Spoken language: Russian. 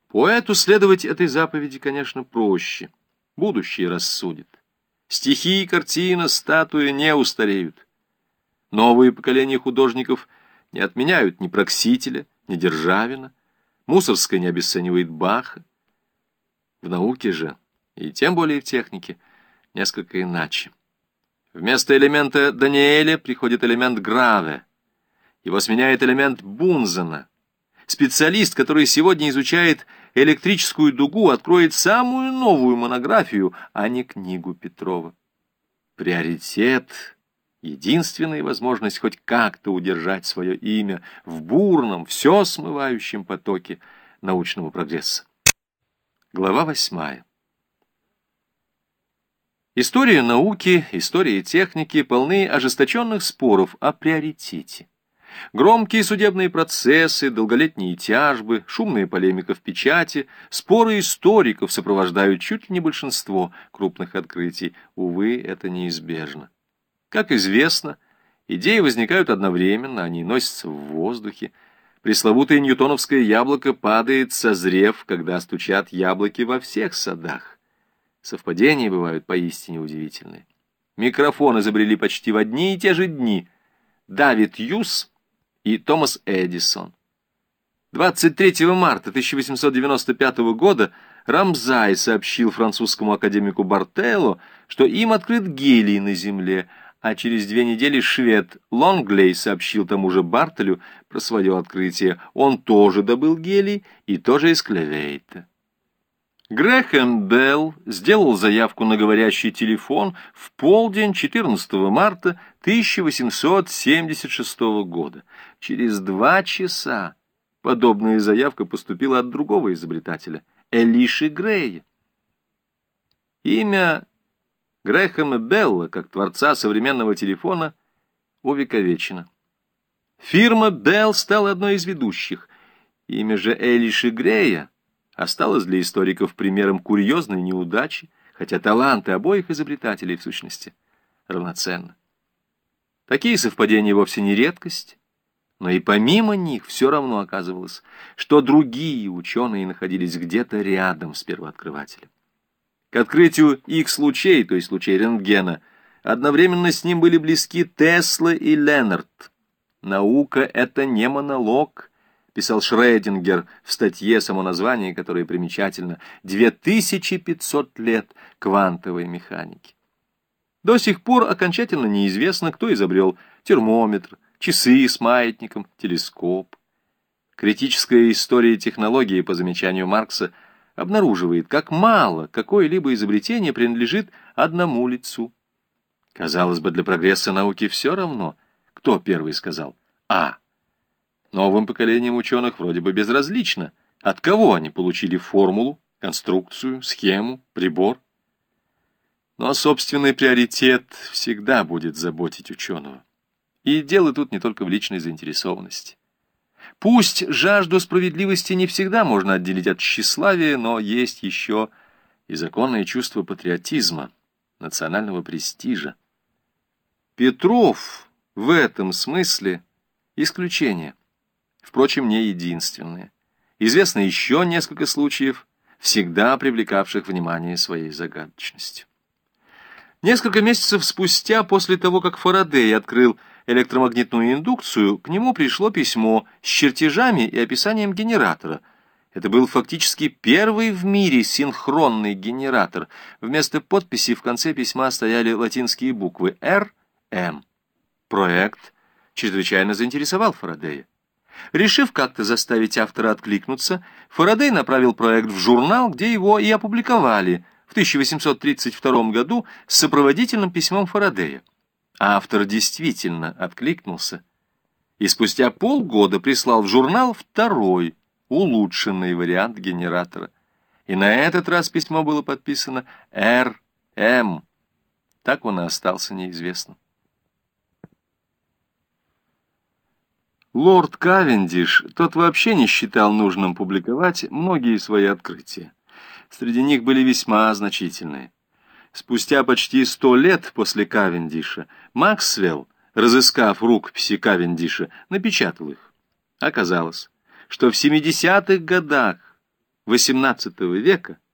Поэту следовать этой заповеди, конечно, проще. Будущее рассудит. Стихи, картина, статуя не устареют. Новые поколения художников не отменяют ни Проксителя, ни Державина. Мусорская не обесценивает Баха. В науке же, и тем более в технике, несколько иначе. Вместо элемента Даниэля приходит элемент Граве. Его сменяет элемент Бунзена. Специалист, который сегодня изучает электрическую дугу, откроет самую новую монографию, а не книгу Петрова. Приоритет — единственная возможность хоть как-то удержать свое имя в бурном, все смывающем потоке научного прогресса. Глава 8. История науки, история техники полны ожесточенных споров о приоритете. Громкие судебные процессы, долголетние тяжбы, шумная полемика в печати, споры историков сопровождают чуть ли не большинство крупных открытий. Увы, это неизбежно. Как известно, идеи возникают одновременно, они носятся в воздухе. Пресловутое ньютоновское яблоко падает, созрев, когда стучат яблоки во всех садах. Совпадения бывают поистине удивительные. Микрофон изобрели почти в одни и те же дни Давид Юс и Томас Эдисон. 23 марта 1895 года Рамзай сообщил французскому академику Бартелло, что им открыт гелий на Земле, а через 2 недели швед Лонглей сообщил тому же Бартелю про свое открытие. Он тоже добыл гелий и тоже из клевейта. Грэхэм Белл сделал заявку на говорящий телефон в полдень 14 марта 1876 года. Через 2 часа подобная заявка поступила от другого изобретателя, Элиши Грея. Имя Грэхэма Белла, как творца современного телефона, увековечено. Фирма Белл стала одной из ведущих. Имя же Элиши Грея осталось для историков примером курьезной неудачи, хотя таланты обоих изобретателей, в сущности, равноценны. Такие совпадения вовсе не редкость, но и помимо них все равно оказывалось, что другие ученые находились где-то рядом с первооткрывателем. К открытию Х-лучей, то есть лучей рентгена, одновременно с ним были близки Тесла и Леннард. «Наука — это не монолог», — писал Шрёдингер в статье, само название которой примечательно, «2500 лет квантовой механики». До сих пор окончательно неизвестно, кто изобрел термометр, часы с маятником, телескоп. Критическая история технологии, по замечанию Маркса, обнаруживает, как мало какое-либо изобретение принадлежит одному лицу. Казалось бы, для прогресса науки все равно, кто первый сказал «А». Новым поколениям ученых вроде бы безразлично, от кого они получили формулу, конструкцию, схему, прибор. Но собственный приоритет всегда будет заботить ученого. И дело тут не только в личной заинтересованности. Пусть жажду справедливости не всегда можно отделить от тщеславия, но есть еще и законное чувство патриотизма, национального престижа. Петров в этом смысле исключение. Впрочем, не единственное. Известно еще несколько случаев, всегда привлекавших внимание своей загадочностью. Несколько месяцев спустя, после того, как Фарадей открыл электромагнитную индукцию, к нему пришло письмо с чертежами и описанием генератора. Это был фактически первый в мире синхронный генератор. Вместо подписи в конце письма стояли латинские буквы «Р», «М». Проект чрезвычайно заинтересовал Фарадея. Решив как-то заставить автора откликнуться, Фарадей направил проект в журнал, где его и опубликовали в 1832 году с сопроводительным письмом Фарадея. Автор действительно откликнулся и спустя полгода прислал в журнал второй, улучшенный вариант генератора. И на этот раз письмо было подписано «Р.М». Так он и остался неизвестным. Лорд Кавендиш, тот вообще не считал нужным публиковать многие свои открытия. Среди них были весьма значительные. Спустя почти 100 лет после Кавендиша Максвелл, разыскав рукописи Кавендиша, напечатал их. Оказалось, что в 70-х годах XVIII века